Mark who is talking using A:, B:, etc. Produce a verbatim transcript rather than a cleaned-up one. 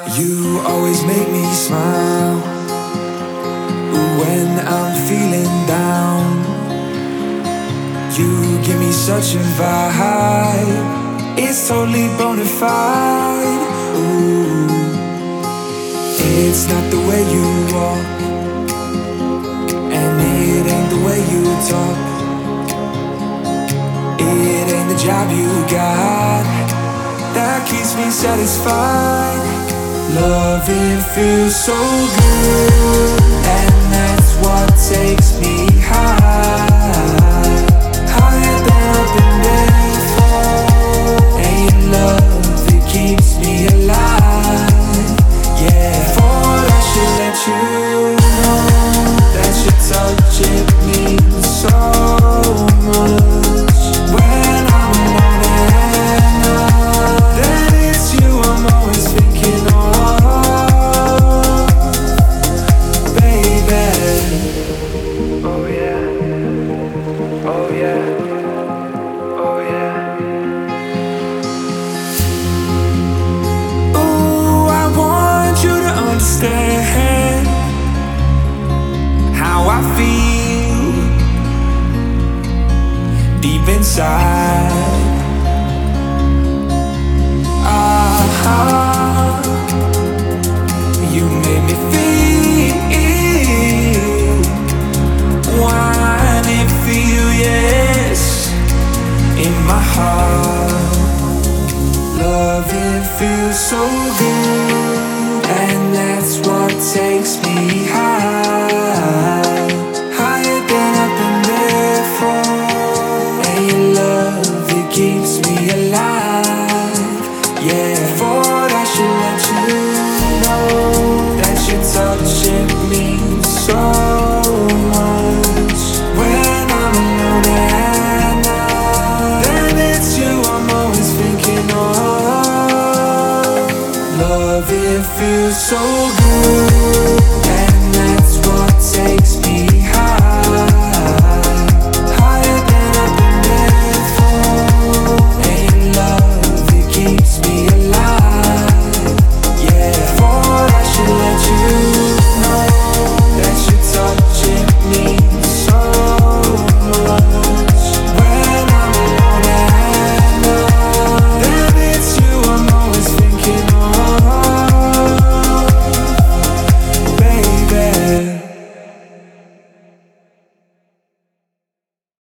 A: You always make me smile when I'm feeling down. You give me such a vibe, it's totally bona fide. Ooh. It's not the way you walk, and it ain't the way you talk. It ain't the job you got that keeps me satisfied. Love, it feels so good, and that's what takes me high, higher than I've been before. And your love, it keeps me alive. Yeah, thought I should let you know that your touch, it means so much. When I'm alone and then it's you I'm always thinking of. Understand how I feel deep inside. Ah, you made me feel, wine and feel, yes, in my heart. Love, it feels so good, and that's what takes me high, higher than I've been before. And your love, it keeps me alive. Yeah, thought I should let you know that your touch, it means so much. When I'm alone at night, then it's you I'm always thinking of. Love, it feels so good.